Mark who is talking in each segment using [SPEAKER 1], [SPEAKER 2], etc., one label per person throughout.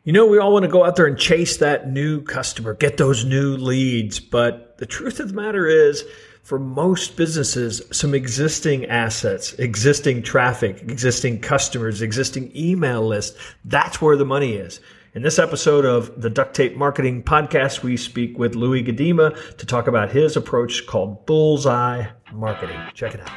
[SPEAKER 1] We all want to go out there and chase that new customer, get those new leads. But the truth of the matter is, for most businesses, some existing assets, existing traffic, existing customers, existing email lists, that's where the money is. In this episode of the Duct Tape Marketing Podcast, we speak with Louis Gedema to talk about his approach called Bullseye Marketing. Check it out.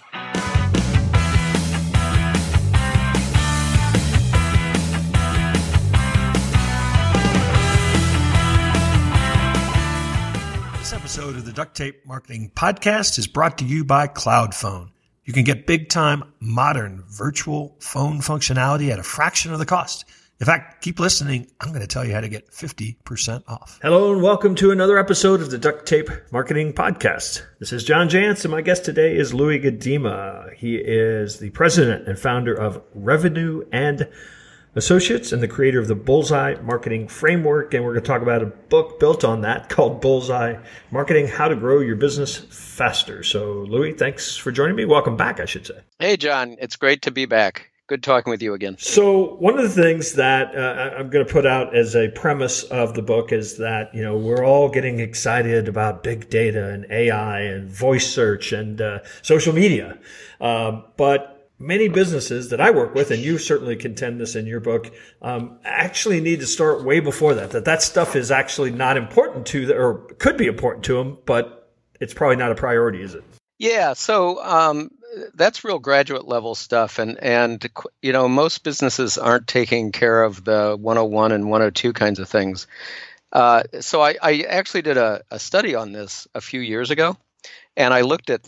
[SPEAKER 1] This episode of the Duct Tape Marketing Podcast is brought to you by CloudPhone. You can get big-time, modern, virtual phone functionality at a fraction of the cost. In fact, keep listening. I'm going to tell you how to get 50% off. Hello and welcome to another episode of the Duct Tape Marketing Podcast. This is John Jantsch, and my guest today is Louis Gedema. He is the president and founder of Revenue and Associates and the creator of the Bullseye Marketing Framework. And we're going to talk about a book built on that called Bullseye Marketing, How to Grow Your Business Faster. So, Louis, thanks for joining me. Welcome back, I should say.
[SPEAKER 2] Hey, John. It's great to be back. Good talking with you again.
[SPEAKER 1] So one of the things that I'm going to put out as a premise of the book is that, we're all getting excited about big data and AI and voice search and social media. But many businesses that I work with, and you certainly contend this in your book, actually need to start way before that stuff is actually not important to them, or could be important to them, but it's probably not a priority, is it?
[SPEAKER 2] Yeah. So, that's real graduate level stuff. And most businesses aren't taking care of the 101 and 102 kinds of things. So I actually did a study on this a few years ago, and I looked at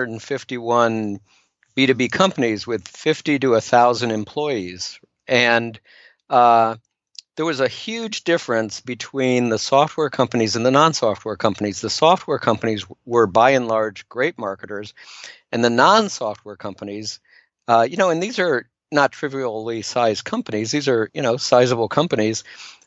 [SPEAKER 2] 351 B2B companies with 50 to 1,000 employees. And there was a huge difference between the software companies and the non-software companies. The software companies were by and large great marketers, and the non-software companies, and these are not trivially sized companies. These are, sizable companies.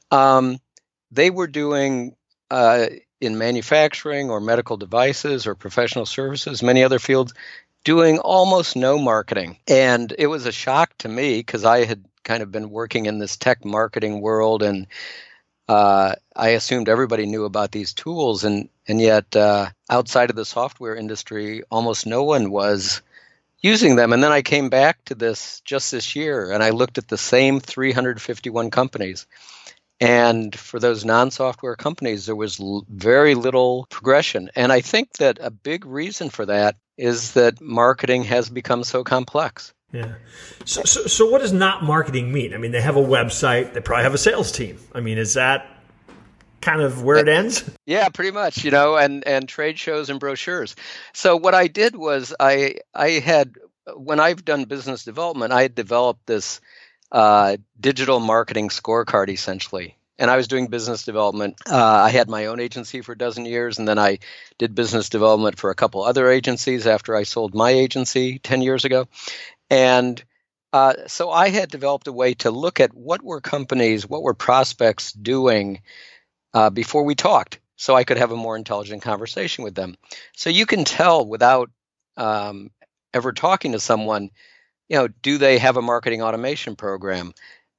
[SPEAKER 2] They were doing in manufacturing or medical devices or professional services, many other fields, doing almost no marketing. And it was a shock to me because I had kind of been working in this tech marketing world, and I assumed everybody knew about these tools, and yet outside of the software industry, almost no one was using them. And then I came back to this just this year, and I looked at the same 351 companies. And for those non-software companies, there was very little progression. And I think that a big reason for that is that marketing has become so complex.
[SPEAKER 1] Yeah. So what does not marketing mean? I mean, they have a website. They probably have a sales team. I mean, is that kind of where it ends?
[SPEAKER 2] Yeah, pretty much, and trade shows and brochures. So what I did was I had, when I've done business development, I had developed this digital marketing scorecard, essentially. And I was doing business development. I had my own agency for a dozen years, and then I did business development for a couple other agencies after I sold my agency 10 years ago. And so I had developed a way to look at what were prospects doing before we talked, so I could have a more intelligent conversation with them. So you can tell without ever talking to someone, do they have a marketing automation program?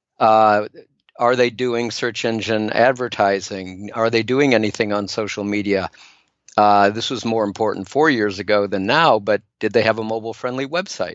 [SPEAKER 2] Are they doing search engine advertising? Are they doing anything on social media? This was more important 4 years ago than now, but did they have a mobile-friendly website?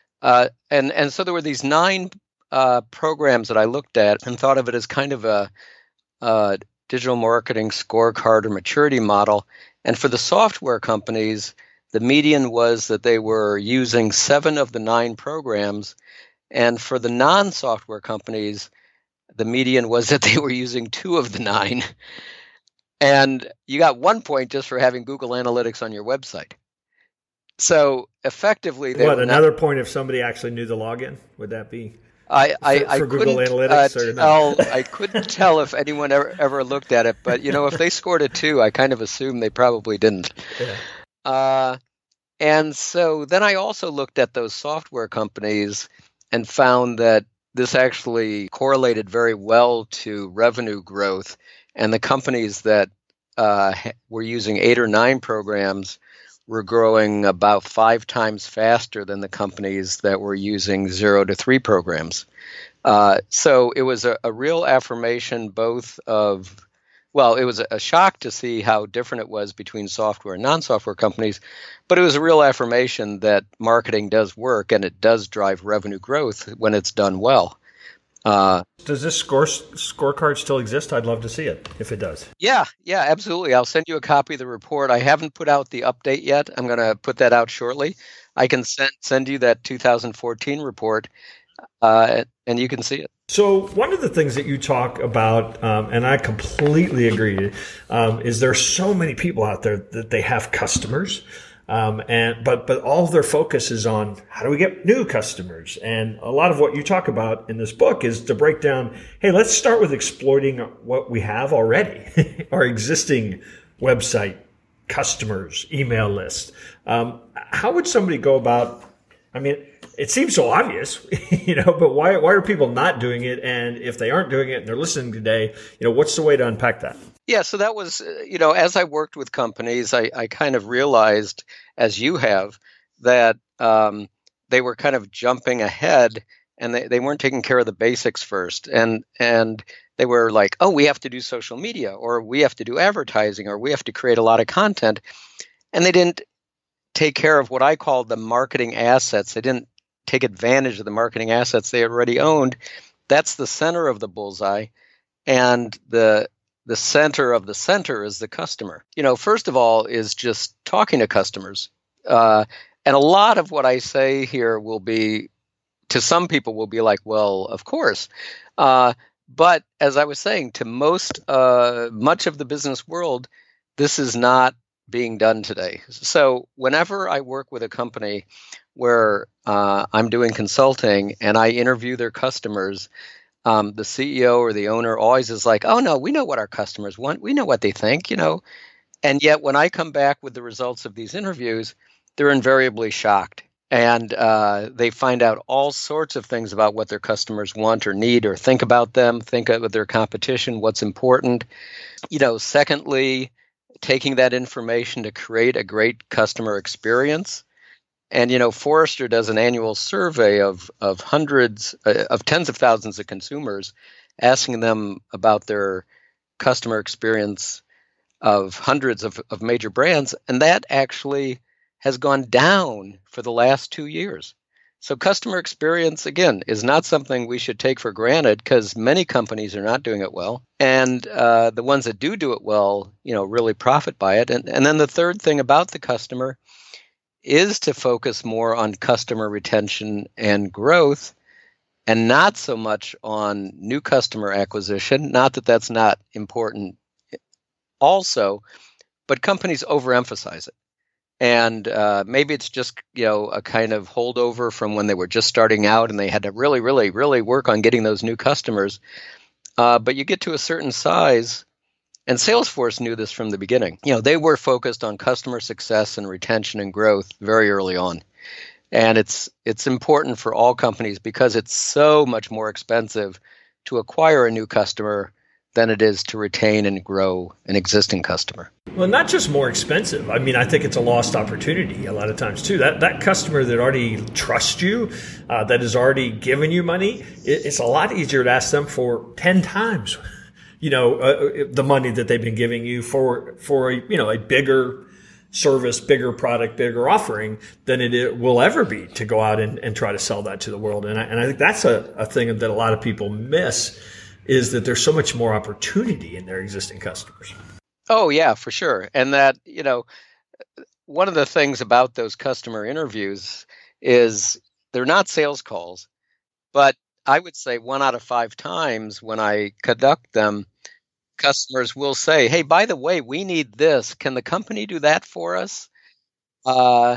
[SPEAKER 2] And so there were these 9 programs that I looked at and thought of it as kind of a digital marketing scorecard or maturity model. And for the software companies, the median was that they were using 7 of the 9 programs. And for the non-software companies, the median was that they were using 2 of the 9. And you got 1 point just for having Google Analytics on your website. So effectively,
[SPEAKER 1] another point if somebody actually knew the login? Would that be for Google Analytics? Or no?
[SPEAKER 2] I couldn't tell if anyone ever looked at it, but if they scored a 2, I kind of assumed they probably didn't. Yeah. And so then I also looked at those software companies and found that this actually correlated very well to revenue growth, and the companies that were using 8 or 9 programs were growing about 5 times faster than the companies that were using 0 to 3 programs. So it was a real affirmation both of, well, it was a shock to see how different it was between software and non-software companies, but it was a real affirmation that marketing does work and it does drive revenue growth when it's done well.
[SPEAKER 1] Does this scorecard still exist? I'd love to see it if it does.
[SPEAKER 2] Yeah, absolutely. I'll send you a copy of the report. I haven't put out the update yet. I'm going to put that out shortly. I can send you that 2014 report, and you can see it.
[SPEAKER 1] So one of the things that you talk about, and I completely agree, is there's so many people out there that they have customers, but all of their focus is on how do we get new customers. And a lot of what you talk about in this book is to break down, hey, let's start with exploiting what we have already, our existing website, customers, email list. How would somebody go about, I mean, it seems so obvious, but why are people not doing it? And if they aren't doing it and they're listening today, what's the way to unpack that?
[SPEAKER 2] Yeah, so that was, as I worked with companies, I kind of realized, as you have, that they were kind of jumping ahead and they weren't taking care of the basics first. And they were like, oh, we have to do social media, or we have to do advertising, or we have to create a lot of content. And they didn't take care of what I call the marketing assets. They didn't take advantage of the marketing assets they already owned. That's the center of the bullseye. And the center of the center is the customer. First of all, is just talking to customers. And a lot of what I say here will be, to some people will be like, well, of course. But as I was saying, to much of the business world, this is not being done today. So whenever I work with a company where I'm doing consulting and I interview their customers, the CEO or the owner always is like, oh, no, we know what our customers want. We know what they think, And yet when I come back with the results of these interviews, they're invariably shocked. And they find out all sorts of things about what their customers want or need or think about them, think of their competition, what's important. Secondly, taking that information to create a great customer experience. And, Forrester does an annual survey of hundreds, of tens of thousands of consumers, asking them about their customer experience of hundreds of major brands. And that actually has gone down for the last 2 years. So customer experience, again, is not something we should take for granted because many companies are not doing it well. And the ones that do it well, really profit by it. And then the third thing about the customer is to focus more on customer retention and growth and not so much on new customer acquisition. Not that that's not important also, but companies overemphasize it. And maybe it's just, a kind of holdover from when they were just starting out and they had to really, really, really work on getting those new customers. But you get to a certain size, and Salesforce knew this from the beginning. They were focused on customer success and retention and growth very early on. And it's important for all companies because it's so much more expensive to acquire a new customer than it is to retain and grow an existing customer.
[SPEAKER 1] Well, not just more expensive. I mean, I think it's a lost opportunity a lot of times too. That customer that already trusts you, that has already given you money, it's a lot easier to ask them for 10 times, the money that they've been giving you for a bigger service, bigger product, bigger offering than it will ever be to go out and try to sell that to the world. And I think that's a thing that a lot of people miss, is that there's so much more opportunity in their existing customers.
[SPEAKER 2] Oh, yeah, for sure. And that, one of the things about those customer interviews is they're not sales calls, but I would say 1 out of 5 times when I conduct them, customers will say, hey, by the way, we need this. Can the company do that for us? So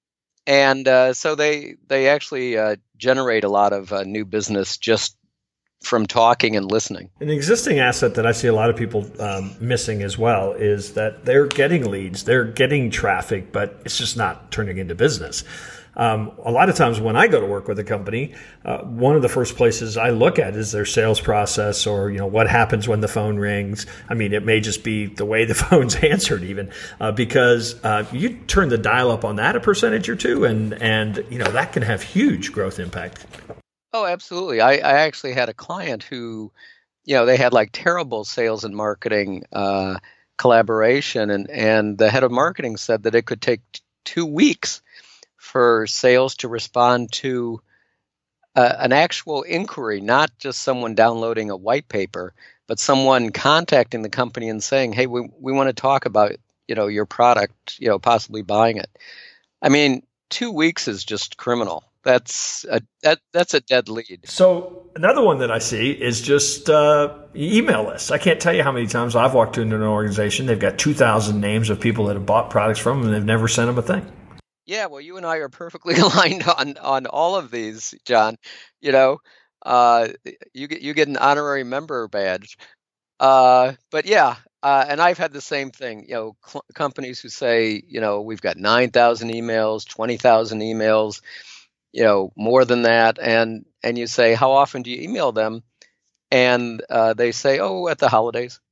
[SPEAKER 2] they actually generate a lot of new business just from talking and listening.
[SPEAKER 1] An existing asset that I see a lot of people missing as well is that they're getting leads, they're getting traffic, but it's just not turning into business. A lot of times when I go to work with a company, one of the first places I look at is their sales process, or what happens when the phone rings. I mean, it may just be the way the phone's answered, even because you turn the dial up on that a percentage or two, and that can have huge growth impact.
[SPEAKER 2] Oh, absolutely. I actually had a client who, they had like terrible sales and marketing collaboration, and the head of marketing said that it could take 2 weeks for sales to respond to an actual inquiry, not just someone downloading a white paper, but someone contacting the company and saying, "Hey, we want to talk about your product, possibly buying it." I mean, 2 weeks is just criminal. That's a dead lead.
[SPEAKER 1] So another one that I see is just email lists. I can't tell you how many times I've walked into an organization. They've got 2,000 names of people that have bought products from them, and they've never sent them a thing.
[SPEAKER 2] Yeah, well, you and I are perfectly aligned on all of these, John. You know, uh, you get an honorary member badge. But yeah, and I've had the same thing. Companies who say, we've got 9,000 emails, 20,000 emails, more than that, and you say, how often do you email them? And they say, oh, at the holidays.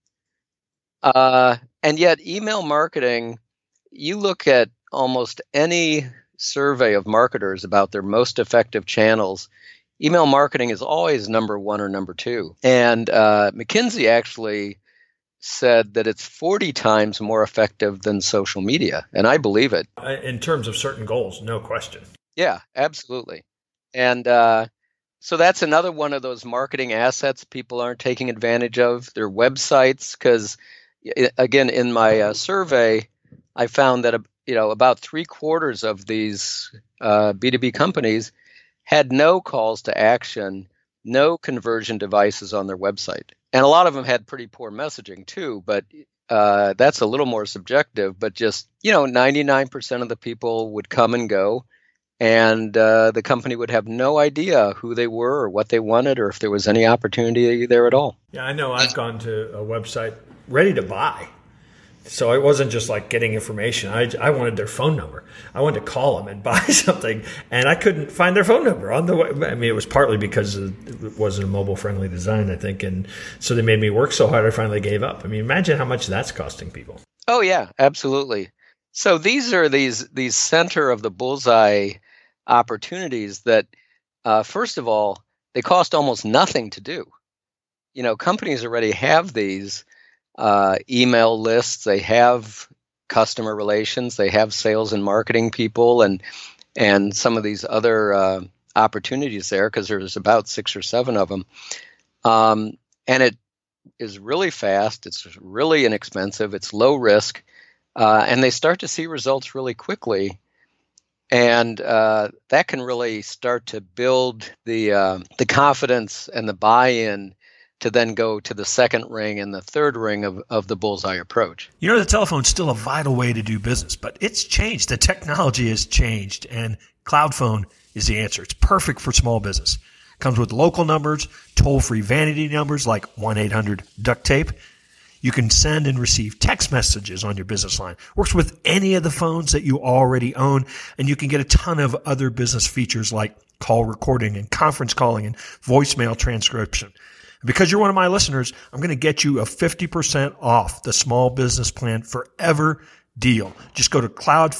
[SPEAKER 2] And yet, email marketing, you look at almost any survey of marketers about their most effective channels, email marketing is always number one or number two. And McKinsey actually said that it's 40 times more effective than social media. And I believe it.
[SPEAKER 1] In terms of certain goals, no question.
[SPEAKER 2] Yeah, absolutely. And so that's another one of those marketing assets people aren't taking advantage of, their websites. Because, again, in my survey, I found that about 3/4 of these B2B companies had no calls to action, no conversion devices on their website. And a lot of them had pretty poor messaging too, but that's a little more subjective. But just, 99% of the people would come and go, and the company would have no idea who they were or what they wanted or if there was any opportunity there at all.
[SPEAKER 1] Yeah, I know I've gone to a website ready to buy. So it wasn't just like getting information. I wanted their phone number. I wanted to call them and buy something, and I couldn't find their phone number on the web. I mean, it was partly because it wasn't a mobile-friendly design, I think, and so they made me work so hard I finally gave up. I mean, imagine how much that's costing people.
[SPEAKER 2] Oh, yeah, absolutely. So these are these center of the bullseye opportunities that, first of all, they cost almost nothing to do. Companies already have these email lists, they have customer relations, they have sales and marketing people, and some of these other opportunities there, because there's about 6 or 7 of them. And it is really fast, it's really inexpensive, it's low risk, and they start to see results really quickly. And that can really start to build the confidence and the buy-in to then go to the second ring and the third ring of the bullseye approach.
[SPEAKER 1] The telephone's still a vital way to do business, but it's changed. The technology has changed, and Cloud Phone is the answer. It's perfect for small business. It comes with local numbers, toll-free vanity numbers like 1-800-DUCT-TAPE. You can send and receive text messages on your business line. Works with any of the phones that you already own, and you can get a ton of other business features like call recording and conference calling and voicemail transcription. Because you're one of my listeners, I'm going to get you a 50% off the small business plan forever deal. Just go to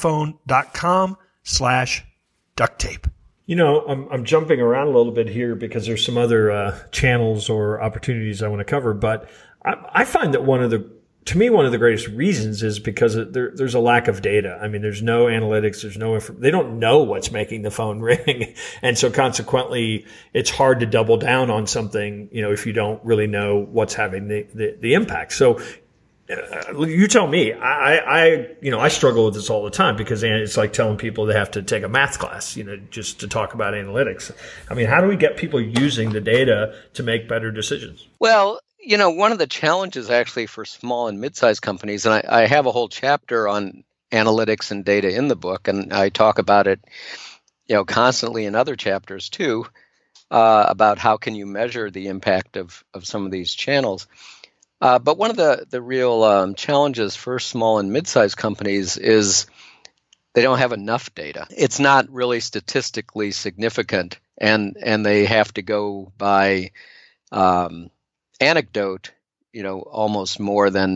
[SPEAKER 1] cloudphone.com/duct-tape. I'm jumping around a little bit here because there's some other channels or opportunities I want to cover, but I find that one of the greatest reasons is because there's a lack of data. I mean, there's no analytics, they don't know what's making the phone ring. And so consequently, it's hard to double down on something, if you don't really know what's having the impact. So you tell me, I struggle with this all the time because it's like telling people they have to take a math class, just to talk about analytics. I mean, how do we get people using the data to make better decisions?
[SPEAKER 2] Well, one of the challenges actually for small and mid-sized companies, and I have a whole chapter on analytics and data in the book, and I talk about it, constantly in other chapters too, about how can you measure the impact of some of these channels. But one of the real challenges for small and mid-sized companies is they don't have enough data. It's not really statistically significant, and they have to go by anecdote, almost more than,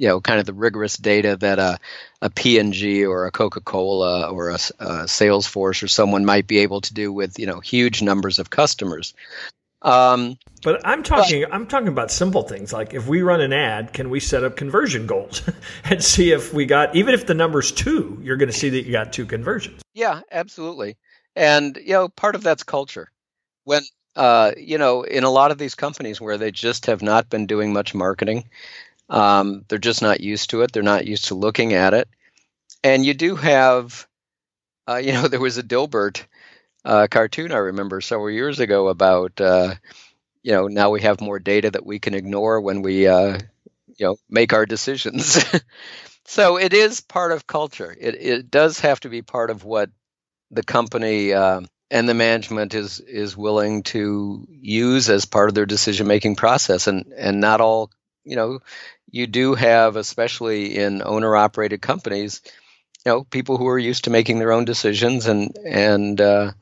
[SPEAKER 2] kind of the rigorous data that a P&G or a Coca-Cola or a Salesforce or someone might be able to do with, huge numbers of customers.
[SPEAKER 1] But I'm talking about simple things like if we run an ad, can we set up conversion goals and see if we got, even if the number's 2, you're going to see that you got 2 conversions.
[SPEAKER 2] Yeah, absolutely. And, part of that's culture. When, in a lot of these companies where they just have not been doing much marketing, they're just not used to it. They're not used to looking at it. And you do have, there was a Dilbert cartoon I remember several years ago about, now we have more data that we can ignore when we, make our decisions. So it is part of culture. It does have to be part of what the company and the management is willing to use as part of their decision-making process. And not all, you do have, especially in owner-operated companies, people who are used to making their own decisions and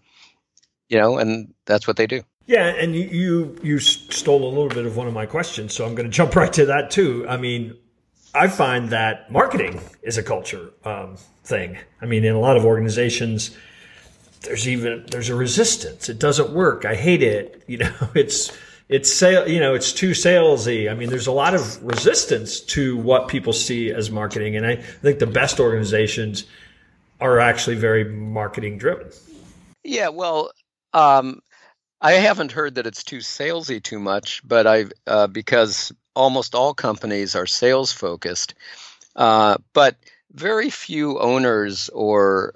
[SPEAKER 2] that's what they do.
[SPEAKER 1] Yeah, and you stole a little bit of one of my questions, so I'm going to jump right to that too. I mean, I find that marketing is a culture thing. I mean, in a lot of organizations, there's a resistance. It doesn't work. I hate it. It's too salesy. I mean, there's a lot of resistance to what people see as marketing, and I think the best organizations are actually very marketing driven.
[SPEAKER 2] Yeah, well, I haven't heard that it's too salesy too much, but because almost all companies are sales focused, but very few owners or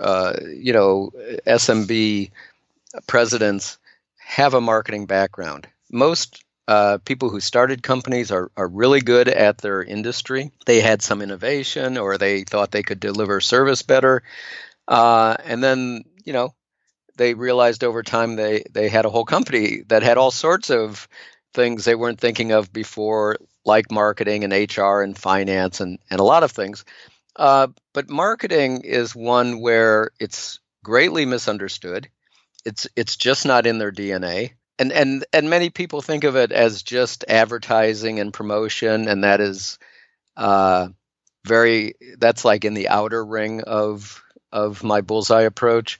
[SPEAKER 2] SMB presidents have a marketing background. Most people who started companies are really good at their industry. They had some innovation or they thought they could deliver service better, and then they realized over time they had a whole company that had all sorts of things they weren't thinking of before, like marketing and HR and finance and a lot of things. But marketing is one where it's greatly misunderstood. It's just not in their DNA. And many people think of it as just advertising and promotion, and that is that's like in the outer ring of my bullseye approach.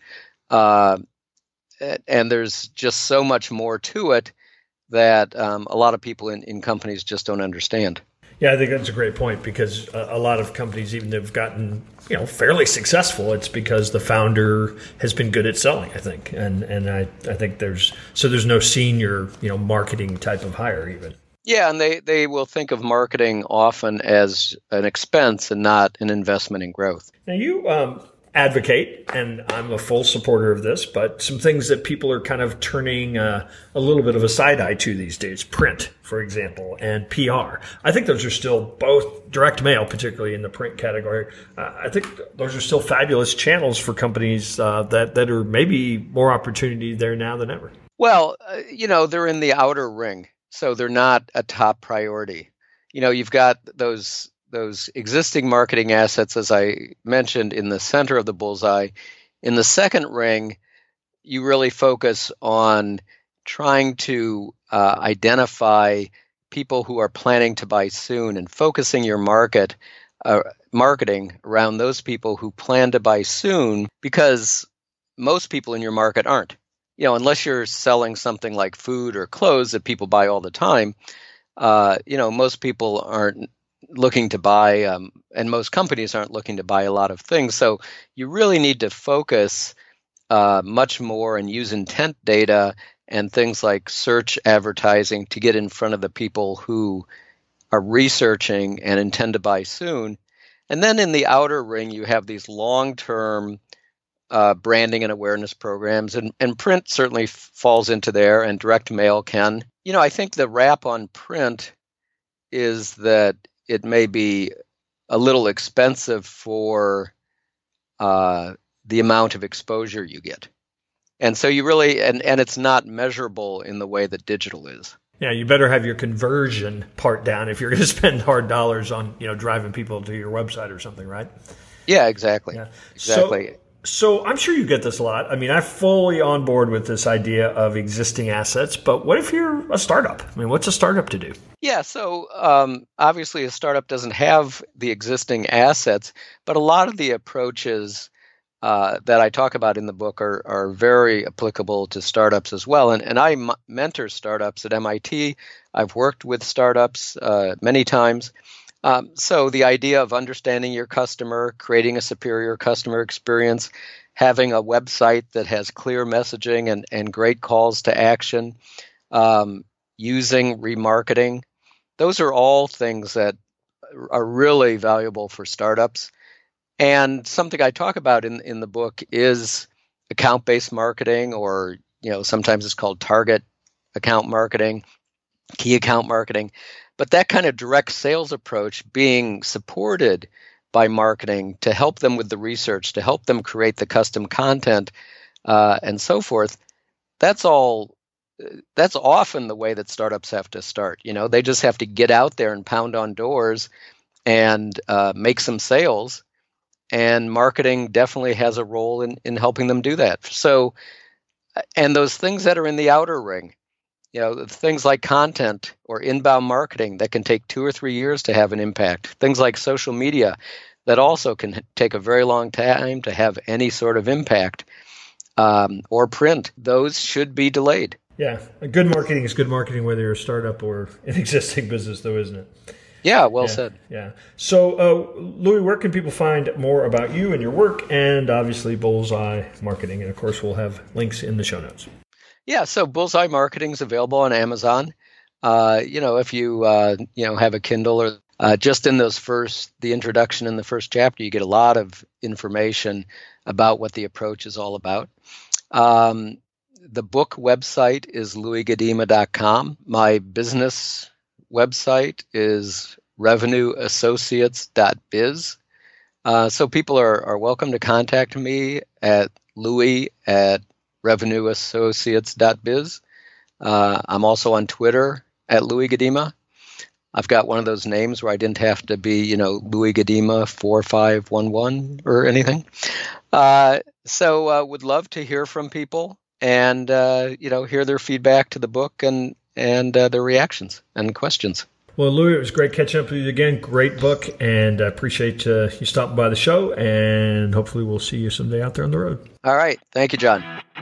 [SPEAKER 2] And there's just so much more to it that a lot of people in companies just don't understand.
[SPEAKER 1] Yeah, I think that's a great point because a lot of companies, even have gotten fairly successful, it's because the founder has been good at selling, I think, and I think there's no senior marketing type of hire even.
[SPEAKER 2] Yeah, and they will think of marketing often as an expense and not an investment in growth.
[SPEAKER 1] Now you advocate, and I'm a full supporter of this, but some things that people are kind of turning a little bit of a side eye to these days, print, for example, and PR. I think those are still both direct mail, particularly in the print category. I think those are still fabulous channels for companies that are maybe more opportunity there now than ever.
[SPEAKER 2] Well, they're in the outer ring, so they're not a top priority. You've got those existing marketing assets, as I mentioned, in the center of the bullseye. In the second ring, you really focus on trying to identify people who are planning to buy soon and focusing your marketing around those people who plan to buy soon, because most people in your market aren't. Unless you're selling something like food or clothes that people buy all the time, most people aren't looking to buy, and most companies aren't looking to buy a lot of things. So you really need to focus much more and use intent data and things like search advertising to get in front of the people who are researching and intend to buy soon. And then in the outer ring, you have these long-term branding and awareness programs, and print certainly falls into there, and direct mail can. I think the wrap on print is that it may be a little expensive for the amount of exposure you get. And so you really, and it's not measurable in the way that digital is.
[SPEAKER 1] Yeah, you better have your conversion part down if you're going to spend hard dollars on, driving people to your website or something, right?
[SPEAKER 2] Yeah, exactly. Yeah. Exactly.
[SPEAKER 1] So I'm sure you get this a lot. I mean, I'm fully on board with this idea of existing assets, but what if you're a startup? I mean, what's a startup to do?
[SPEAKER 2] Yeah, so obviously a startup doesn't have the existing assets, but a lot of the approaches that I talk about in the book are very applicable to startups as well. And I mentor startups at MIT. I've worked with startups many times. So the idea of understanding your customer, creating a superior customer experience, having a website that has clear messaging and great calls to action, using remarketing, those are all things that are really valuable for startups. And something I talk about in the book is account-based marketing, or sometimes it's called target account marketing, key account marketing. But that kind of direct sales approach being supported by marketing to help them with the research, to help them create the custom content, and so forth, that's often the way that startups have to start. They just have to get out there and pound on doors and make some sales. And marketing definitely has a role in helping them do that. So, and those things that are in the outer ring, things like content or inbound marketing that can take 2 or 3 years to have an impact. Things like social media that also can take a very long time to have any sort of impact, or print. Those should be delayed.
[SPEAKER 1] Yeah, good marketing is good marketing whether you're a startup or an existing business, though, isn't it?
[SPEAKER 2] Yeah, well said.
[SPEAKER 1] Yeah. So, Louis, where can people find more about you and your work, and obviously Bullseye Marketing? And of course, we'll have links in the show notes.
[SPEAKER 2] Yeah, so Bullseye Marketing is available on Amazon. If you have a Kindle, or just in the introduction in the first chapter, you get a lot of information about what the approach is all about. The book website is louisgadima.com. My business website is revenueassociates.biz. So people are welcome to contact me at louis@revenueassociates.biz. I'm also on Twitter at Louis Gadima. I've got one of those names where I didn't have to be, Louis Gadima 4511 or anything. So would love to hear from people and, hear their feedback to the book and their reactions and questions.
[SPEAKER 1] Well, Louis, it was great catching up with you again. Great book, and I appreciate you stopping by the show, and hopefully we'll see you someday out there on the road.
[SPEAKER 2] All right. Thank you, John.